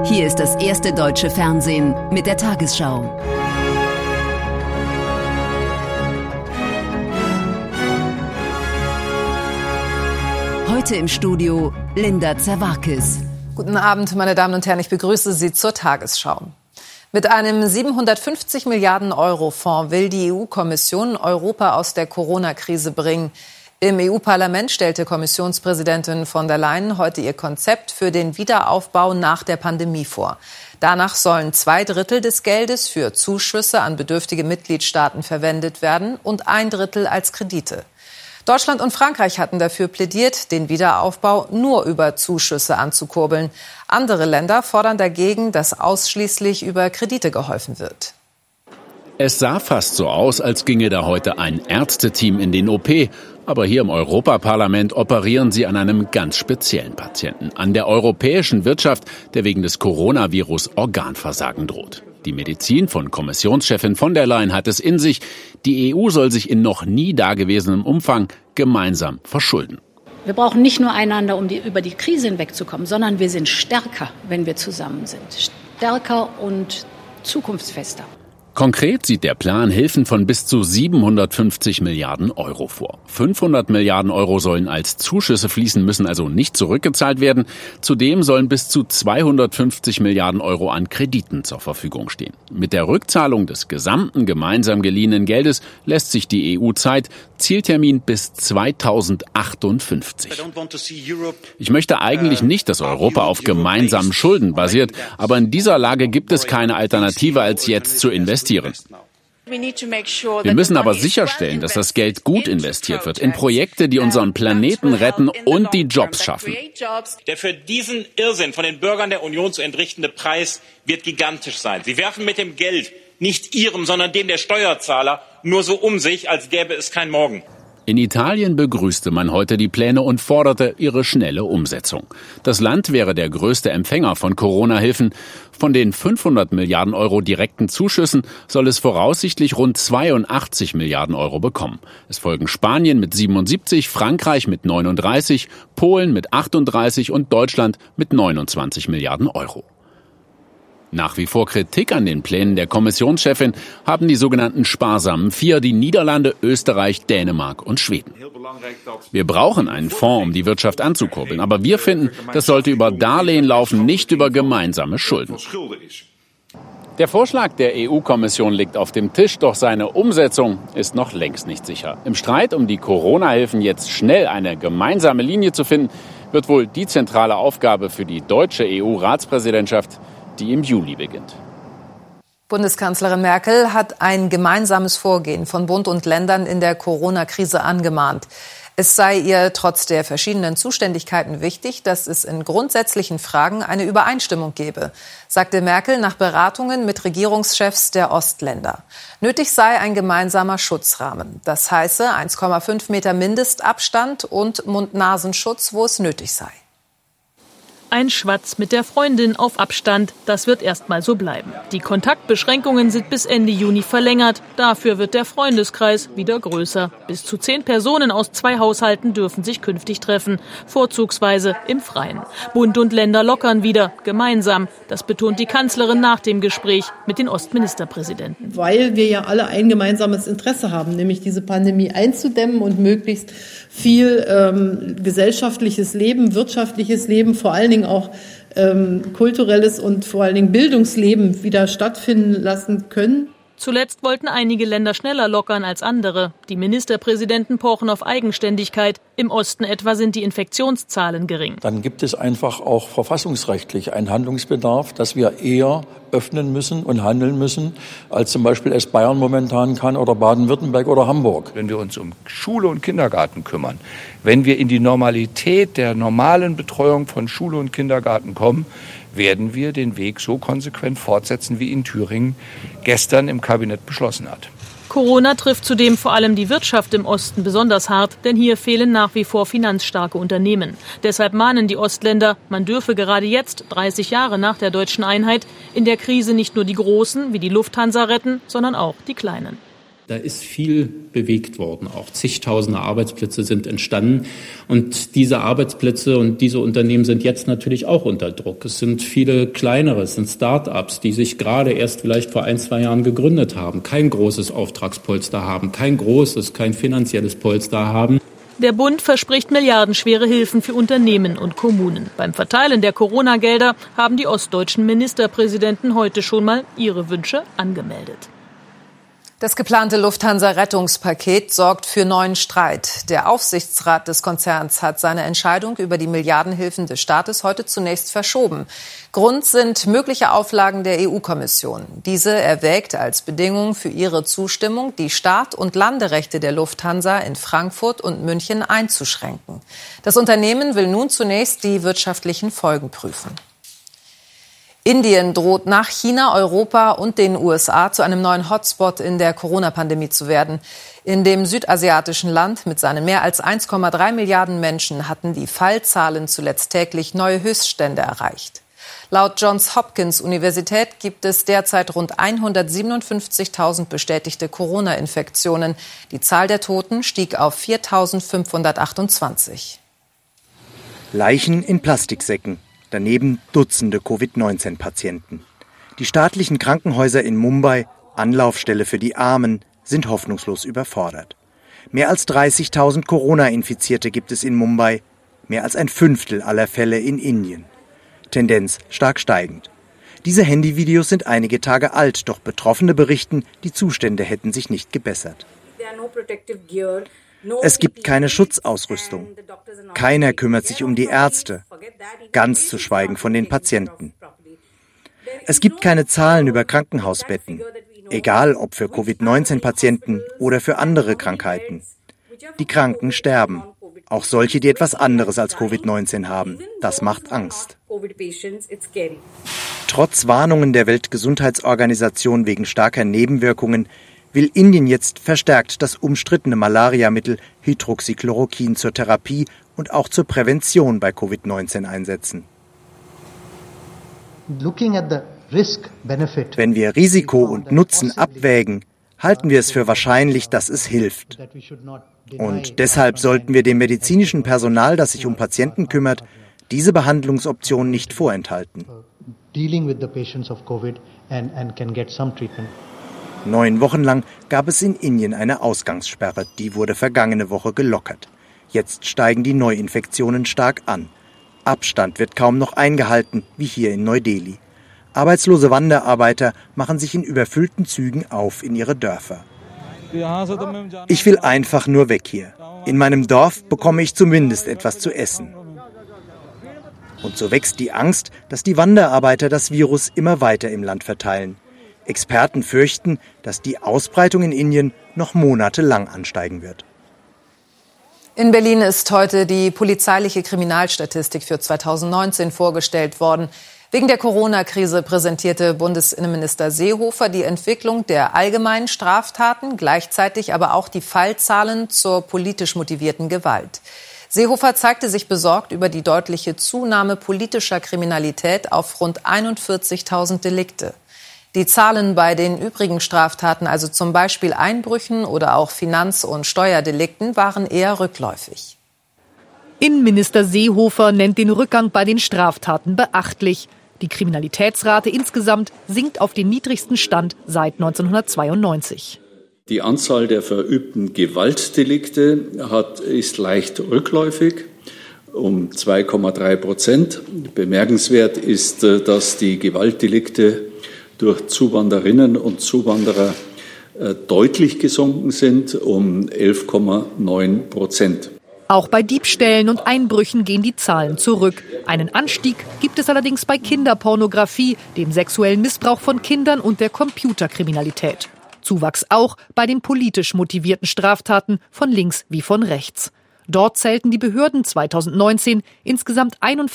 Hier ist das erste deutsche Fernsehen mit der Tagesschau. Heute im Studio Linda Zerwakis. Guten Abend, meine Damen und Herren, ich begrüße Sie zur Tagesschau. Mit einem 750 Milliarden Euro Fonds will die EU-Kommission Europa aus der Corona-Krise bringen. Im EU-Parlament stellte Kommissionspräsidentin von der Leyen heute ihr Konzept für den Wiederaufbau nach der Pandemie vor. Danach sollen 2/3 des Geldes für Zuschüsse an bedürftige Mitgliedstaaten verwendet werden und 1/3 als Kredite. Deutschland und Frankreich hatten dafür plädiert, den Wiederaufbau nur über Zuschüsse anzukurbeln. Andere Länder fordern dagegen, dass ausschließlich über Kredite geholfen wird. Es sah fast so aus, als ginge da heute ein Ärzteteam in den OP. Aber hier im Europaparlament operieren sie an einem ganz speziellen Patienten. An der europäischen Wirtschaft, der wegen des Coronavirus Organversagen droht. Die Medizin von Kommissionschefin von der Leyen hat es in sich. Die EU soll sich in noch nie dagewesenem Umfang gemeinsam verschulden. Wir brauchen nicht nur einander, um über die Krise hinwegzukommen, sondern wir sind stärker, wenn wir zusammen sind. Stärker und zukunftsfester. Konkret sieht der Plan Hilfen von bis zu 750 Milliarden Euro vor. 500 Milliarden Euro sollen als Zuschüsse fließen, müssen also nicht zurückgezahlt werden. Zudem sollen bis zu 250 Milliarden Euro an Krediten zur Verfügung stehen. Mit der Rückzahlung des gesamten gemeinsam geliehenen Geldes lässt sich die EU Zeit. Zieltermin bis 2058. Ich möchte eigentlich nicht, dass Europa auf gemeinsamen Schulden basiert, aber in dieser Lage gibt es keine Alternative, als jetzt zu investieren. Wir müssen aber sicherstellen, dass das Geld gut investiert wird in Projekte, die unseren Planeten retten und die Jobs schaffen. Der für diesen Irrsinn von den Bürgern der Union zu entrichtende Preis wird gigantisch sein. Sie werfen mit dem Geld, nicht Ihrem, sondern dem der Steuerzahler, nur so um sich, als gäbe es kein Morgen. In Italien begrüßte man heute die Pläne und forderte ihre schnelle Umsetzung. Das Land wäre der größte Empfänger von Corona-Hilfen. Von den 500 Milliarden Euro direkten Zuschüssen soll es voraussichtlich rund 82 Milliarden Euro bekommen. Es folgen Spanien mit 77, Frankreich mit 39, Polen mit 38 und Deutschland mit 29 Milliarden Euro. Nach wie vor Kritik an den Plänen der Kommissionschefin haben die sogenannten sparsamen Vier, die Niederlande, Österreich, Dänemark und Schweden. Wir brauchen einen Fonds, um die Wirtschaft anzukurbeln, aber wir finden, das sollte über Darlehen laufen, nicht über gemeinsame Schulden. Der Vorschlag der EU-Kommission liegt auf dem Tisch, doch seine Umsetzung ist noch längst nicht sicher. Im Streit um die Corona-Hilfen jetzt schnell eine gemeinsame Linie zu finden, wird wohl die zentrale Aufgabe für die deutsche EU-Ratspräsidentschaft, die im Juli beginnt. Bundeskanzlerin Merkel hat ein gemeinsames Vorgehen von Bund und Ländern in der Corona-Krise angemahnt. Es sei ihr trotz der verschiedenen Zuständigkeiten wichtig, dass es in grundsätzlichen Fragen eine Übereinstimmung gebe, sagte Merkel nach Beratungen mit Regierungschefs der Ostländer. Nötig sei ein gemeinsamer Schutzrahmen. Das heiße 1,5 Meter Mindestabstand und Mund-Nasenschutz, wo es nötig sei. Ein Schwatz mit der Freundin auf Abstand, das wird erstmal so bleiben. Die Kontaktbeschränkungen sind bis Ende Juni verlängert. Dafür wird der Freundeskreis wieder größer. Bis zu 10 Personen aus 2 Haushalten dürfen sich künftig treffen, vorzugsweise im Freien. Bund und Länder lockern wieder, gemeinsam. Das betont die Kanzlerin nach dem Gespräch mit den Ostministerpräsidenten. Weil wir ja alle ein gemeinsames Interesse haben, nämlich diese Pandemie einzudämmen und möglichst viel gesellschaftliches Leben, wirtschaftliches Leben, vor allen Dingen auch kulturelles und vor allen Dingen Bildungsleben wieder stattfinden lassen können. Zuletzt wollten einige Länder schneller lockern als andere. Die Ministerpräsidenten pochen auf Eigenständigkeit. Im Osten etwa sind die Infektionszahlen gering. Dann gibt es einfach auch verfassungsrechtlich einen Handlungsbedarf, dass wir eher öffnen müssen und handeln müssen, als zum Beispiel es Bayern momentan kann oder Baden-Württemberg oder Hamburg. Wenn wir uns um Schule und Kindergarten kümmern, wenn wir in die Normalität der normalen Betreuung von Schule und Kindergarten kommen, werden wir den Weg so konsequent fortsetzen, wie ihn Thüringen gestern im Kabinett beschlossen hat. Corona trifft zudem vor allem die Wirtschaft im Osten besonders hart, denn hier fehlen nach wie vor finanzstarke Unternehmen. Deshalb mahnen die Ostländer, man dürfe gerade jetzt, 30 Jahre nach der deutschen Einheit, in der Krise nicht nur die Großen wie die Lufthansa retten, sondern auch die Kleinen. Da ist viel bewegt worden, auch zigtausende Arbeitsplätze sind entstanden. Und diese Arbeitsplätze und diese Unternehmen sind jetzt natürlich auch unter Druck. Es sind viele kleinere, es sind Start-ups, die sich gerade erst vielleicht vor 1-2 Jahren gegründet haben, kein großes Auftragspolster haben, kein finanzielles Polster haben. Der Bund verspricht milliardenschwere Hilfen für Unternehmen und Kommunen. Beim Verteilen der Corona-Gelder haben die ostdeutschen Ministerpräsidenten heute schon mal ihre Wünsche angemeldet. Das geplante Lufthansa-Rettungspaket sorgt für neuen Streit. Der Aufsichtsrat des Konzerns hat seine Entscheidung über die Milliardenhilfen des Staates heute zunächst verschoben. Grund sind mögliche Auflagen der EU-Kommission. Diese erwägt als Bedingung für ihre Zustimmung, die Start- und Landerechte der Lufthansa in Frankfurt und München einzuschränken. Das Unternehmen will nun zunächst die wirtschaftlichen Folgen prüfen. Indien droht nach China, Europa und den USA zu einem neuen Hotspot in der Corona-Pandemie zu werden. In dem südasiatischen Land mit seinen mehr als 1,3 Milliarden Menschen hatten die Fallzahlen zuletzt täglich neue Höchststände erreicht. Laut Johns Hopkins Universität gibt es derzeit rund 157.000 bestätigte Corona-Infektionen. Die Zahl der Toten stieg auf 4.528. Leichen in Plastiksäcken. Daneben Dutzende Covid-19-Patienten. Die staatlichen Krankenhäuser in Mumbai, Anlaufstelle für die Armen, sind hoffnungslos überfordert. Mehr als 30.000 Corona-Infizierte gibt es in Mumbai, mehr als 1/5 aller Fälle in Indien. Tendenz stark steigend. Diese Handyvideos sind einige Tage alt, doch Betroffene berichten, die Zustände hätten sich nicht gebessert. Es gibt keine Schutzausrüstung. Keiner kümmert sich um die Ärzte, ganz zu schweigen von den Patienten. Es gibt keine Zahlen über Krankenhausbetten, egal ob für Covid-19-Patienten oder für andere Krankheiten. Die Kranken sterben, auch solche, die etwas anderes als Covid-19 haben. Das macht Angst. Trotz Warnungen der Weltgesundheitsorganisation wegen starker Nebenwirkungen will Indien jetzt verstärkt das umstrittene Malariamittel Hydroxychloroquin zur Therapie und auch zur Prävention bei Covid-19 einsetzen. Wenn wir Risiko und Nutzen abwägen, halten wir es für wahrscheinlich, dass es hilft. Und deshalb sollten wir dem medizinischen Personal, das sich um Patienten kümmert, diese Behandlungsoption nicht vorenthalten. 9 Wochen lang gab es in Indien eine Ausgangssperre. Die wurde vergangene Woche gelockert. Jetzt steigen die Neuinfektionen stark an. Abstand wird kaum noch eingehalten, wie hier in Neu-Delhi. Arbeitslose Wanderarbeiter machen sich in überfüllten Zügen auf in ihre Dörfer. Ich will einfach nur weg hier. In meinem Dorf bekomme ich zumindest etwas zu essen. Und so wächst die Angst, dass die Wanderarbeiter das Virus immer weiter im Land verteilen. Experten fürchten, dass die Ausbreitung in Indien noch monatelang ansteigen wird. In Berlin ist heute die polizeiliche Kriminalstatistik für 2019 vorgestellt worden. Wegen der Corona-Krise präsentierte Bundesinnenminister Seehofer die Entwicklung der allgemeinen Straftaten, gleichzeitig aber auch die Fallzahlen zur politisch motivierten Gewalt. Seehofer zeigte sich besorgt über die deutliche Zunahme politischer Kriminalität auf rund 41.000 Delikte. Die Zahlen bei den übrigen Straftaten, also zum Beispiel Einbrüchen oder auch Finanz- und Steuerdelikten, waren eher rückläufig. Innenminister Seehofer nennt den Rückgang bei den Straftaten beachtlich. Die Kriminalitätsrate insgesamt sinkt auf den niedrigsten Stand seit 1992. Die Anzahl der verübten Gewaltdelikte ist leicht rückläufig um 2,3%. Bemerkenswert ist, dass die Gewaltdelikte durch Zuwanderinnen und Zuwanderer deutlich gesunken sind, um 11,9%. Auch bei Diebstählen und Einbrüchen gehen die Zahlen zurück. Einen Anstieg gibt es allerdings bei Kinderpornografie, dem sexuellen Missbrauch von Kindern und der Computerkriminalität. Zuwachs auch bei den politisch motivierten Straftaten von links wie von rechts. Dort zählten die Behörden 2019 insgesamt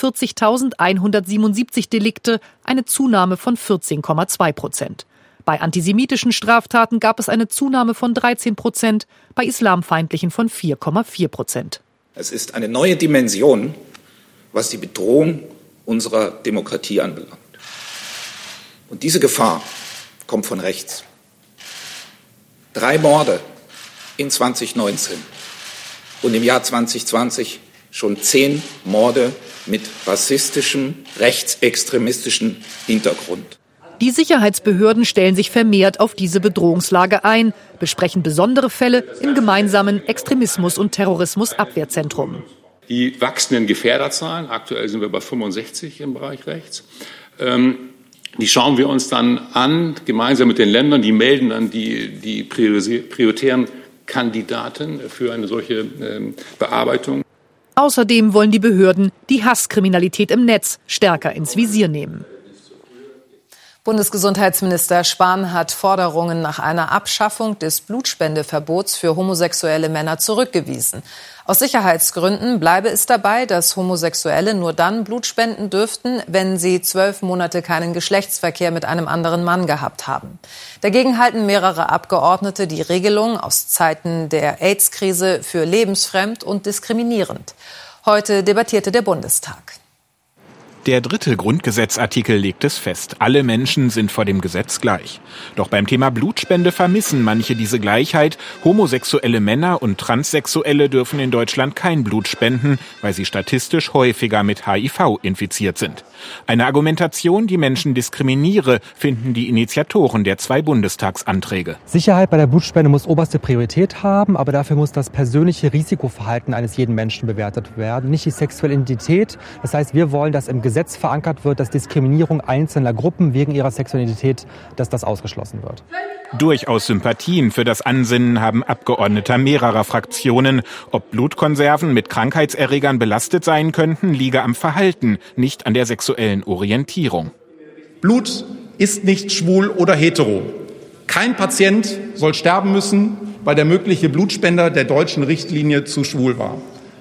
41.177 Delikte, eine Zunahme von 14,2%. Bei antisemitischen Straftaten gab es eine Zunahme von 13%, bei islamfeindlichen von 4,4%. Es ist eine neue Dimension, was die Bedrohung unserer Demokratie anbelangt. Und diese Gefahr kommt von rechts. 3 Morde in 2019 und im Jahr 2020 schon 10 Morde mit rassistischem, rechtsextremistischem Hintergrund. Die Sicherheitsbehörden stellen sich vermehrt auf diese Bedrohungslage ein, besprechen besondere Fälle im gemeinsamen Extremismus- und Terrorismusabwehrzentrum. Die wachsenden Gefährderzahlen, aktuell sind wir bei 65 im Bereich rechts, die schauen wir uns dann an, gemeinsam mit den Ländern, die melden dann die prioritären Kandidaten für eine solche Bearbeitung. Außerdem wollen die Behörden die Hasskriminalität im Netz stärker ins Visier nehmen. Bundesgesundheitsminister Spahn hat Forderungen nach einer Abschaffung des Blutspendeverbots für homosexuelle Männer zurückgewiesen. Aus Sicherheitsgründen bleibe es dabei, dass Homosexuelle nur dann Blut spenden dürften, wenn sie 12 Monate keinen Geschlechtsverkehr mit einem anderen Mann gehabt haben. Dagegen halten mehrere Abgeordnete die Regelung aus Zeiten der AIDS-Krise für lebensfremd und diskriminierend. Heute debattierte der Bundestag. Der 3. Grundgesetzartikel legt es fest, alle Menschen sind vor dem Gesetz gleich. Doch beim Thema Blutspende vermissen manche diese Gleichheit. Homosexuelle Männer und Transsexuelle dürfen in Deutschland kein Blut spenden, weil sie statistisch häufiger mit HIV infiziert sind. Eine Argumentation, die Menschen diskriminiere, finden die Initiatoren der 2 Bundestagsanträge. Sicherheit bei der Blutspende muss oberste Priorität haben, aber dafür muss das persönliche Risikoverhalten eines jeden Menschen bewertet werden, nicht die sexuelle Identität. Das heißt, wir wollen, dass im Gesetz verankert wird, dass Diskriminierung einzelner Gruppen wegen ihrer Sexualität, dass das ausgeschlossen wird. Durchaus Sympathien für das Ansinnen haben Abgeordnete mehrerer Fraktionen. Ob Blutkonserven mit Krankheitserregern belastet sein könnten, liege am Verhalten, nicht an der sexuellen Orientierung. Blut ist nicht schwul oder hetero. Kein Patient soll sterben müssen, weil der mögliche Blutspender der deutschen Richtlinie zu schwul war.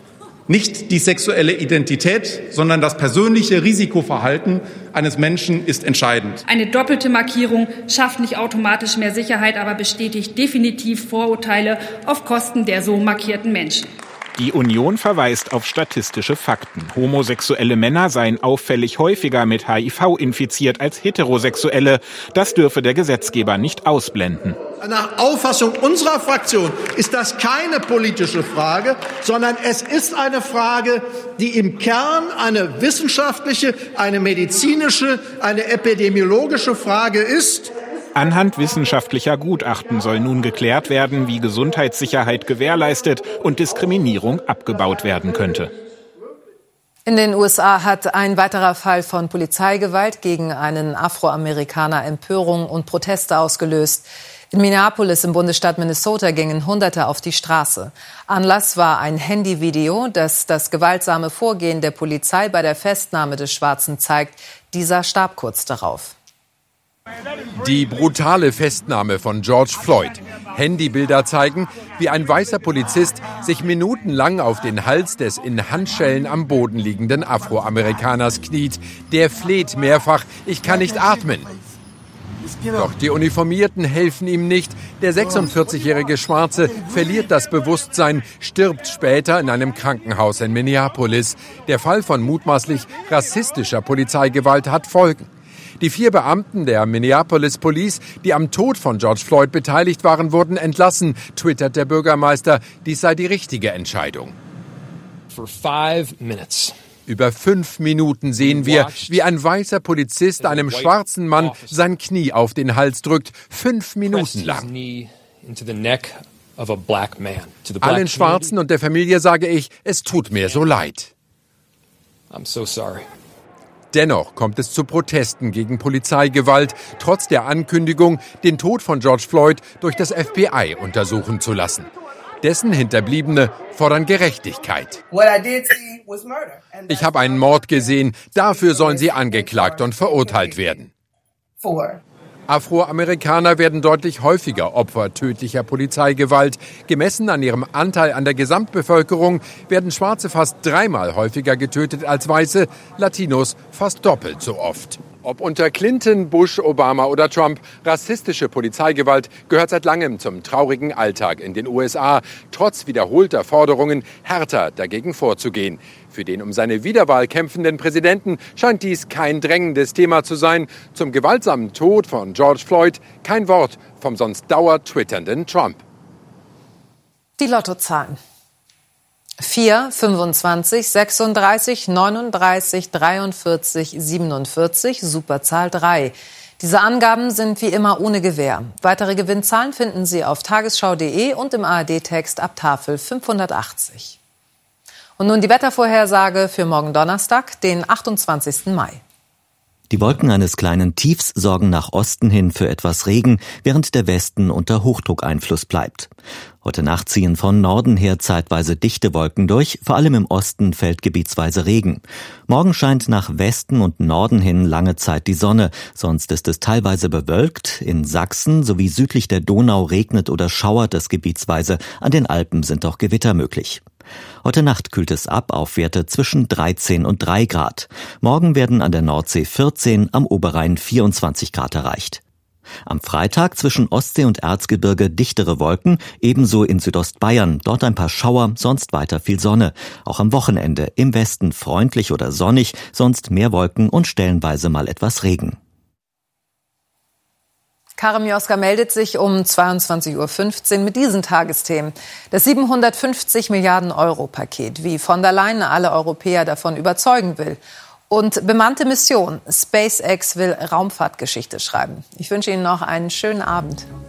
Nicht die sexuelle Identität, sondern das persönliche Risikoverhalten eines Menschen ist entscheidend. Eine doppelte Markierung schafft nicht automatisch mehr Sicherheit, aber bestätigt definitiv Vorurteile auf Kosten der so markierten Menschen. Die Union verweist auf statistische Fakten. Homosexuelle Männer seien auffällig häufiger mit HIV infiziert als Heterosexuelle. Das dürfe der Gesetzgeber nicht ausblenden. Nach Auffassung unserer Fraktion ist das keine politische Frage, sondern es ist eine Frage, die im Kern eine wissenschaftliche, eine medizinische, eine epidemiologische Frage ist. Anhand wissenschaftlicher Gutachten soll nun geklärt werden, wie Gesundheitssicherheit gewährleistet und Diskriminierung abgebaut werden könnte. In den USA hat ein weiterer Fall von Polizeigewalt gegen einen Afroamerikaner Empörung und Proteste ausgelöst. In Minneapolis im Bundesstaat Minnesota gingen Hunderte auf die Straße. Anlass war ein Handyvideo, das das gewaltsame Vorgehen der Polizei bei der Festnahme des Schwarzen zeigt. Dieser starb kurz darauf. Die brutale Festnahme von George Floyd. Handybilder zeigen, wie ein weißer Polizist sich minutenlang auf den Hals des in Handschellen am Boden liegenden Afroamerikaners kniet. Der fleht mehrfach: Ich kann nicht atmen. Doch die Uniformierten helfen ihm nicht. Der 46-jährige Schwarze verliert das Bewusstsein, stirbt später in einem Krankenhaus in Minneapolis. Der Fall von mutmaßlich rassistischer Polizeigewalt hat Folgen. Die 4 Beamten der Minneapolis Police, die am Tod von George Floyd beteiligt waren, wurden entlassen, twittert der Bürgermeister. Dies sei die richtige Entscheidung. Über 5 Minuten sehen wir, wie ein weißer Polizist einem schwarzen Mann sein Knie auf den Hals drückt. 5 Minuten lang. Allen Schwarzen und der Familie sage ich, es tut mir so leid. Dennoch kommt es zu Protesten gegen Polizeigewalt, trotz der Ankündigung, den Tod von George Floyd durch das FBI untersuchen zu lassen. Dessen Hinterbliebene fordern Gerechtigkeit. Ich habe einen Mord gesehen, dafür sollen sie angeklagt und verurteilt werden. Afroamerikaner werden deutlich häufiger Opfer tödlicher Polizeigewalt. Gemessen an ihrem Anteil an der Gesamtbevölkerung werden Schwarze fast 3-mal häufiger getötet als Weiße, Latinos fast doppelt so oft. Ob unter Clinton, Bush, Obama oder Trump, rassistische Polizeigewalt gehört seit langem zum traurigen Alltag in den USA. Trotz wiederholter Forderungen, härter dagegen vorzugehen. Für den um seine Wiederwahl kämpfenden Präsidenten scheint dies kein drängendes Thema zu sein. Zum gewaltsamen Tod von George Floyd kein Wort vom sonst dauertwitternden Trump. Die Lottozahlen. 4, 25, 36, 39, 43, 47, Superzahl 3. Diese Angaben sind wie immer ohne Gewähr. Weitere Gewinnzahlen finden Sie auf tagesschau.de und im ARD-Text ab Tafel 580. Und nun die Wettervorhersage für morgen Donnerstag, den 28. Mai. Die Wolken eines kleinen Tiefs sorgen nach Osten hin für etwas Regen, während der Westen unter Hochdruckeinfluss bleibt. Heute Nacht ziehen von Norden her zeitweise dichte Wolken durch, vor allem im Osten fällt gebietsweise Regen. Morgen scheint nach Westen und Norden hin lange Zeit die Sonne, sonst ist es teilweise bewölkt. In Sachsen sowie südlich der Donau regnet oder schauert es gebietsweise, an den Alpen sind auch Gewitter möglich. Heute Nacht kühlt es ab auf Werte zwischen 13 und 3 Grad. Morgen werden an der Nordsee 14, am Oberrhein 24 Grad erreicht. Am Freitag zwischen Ostsee und Erzgebirge dichtere Wolken, ebenso in Südostbayern, dort ein paar Schauer, sonst weiter viel Sonne. Auch am Wochenende im Westen freundlich oder sonnig, sonst mehr Wolken und stellenweise mal etwas Regen. Karin Mioska meldet sich um 22.15 Uhr mit diesen Tagesthemen. Das 750 Milliarden Euro Paket, wie von der Leyen alle Europäer davon überzeugen will. Und bemannte Mission. SpaceX will Raumfahrtgeschichte schreiben. Ich wünsche Ihnen noch einen schönen Abend.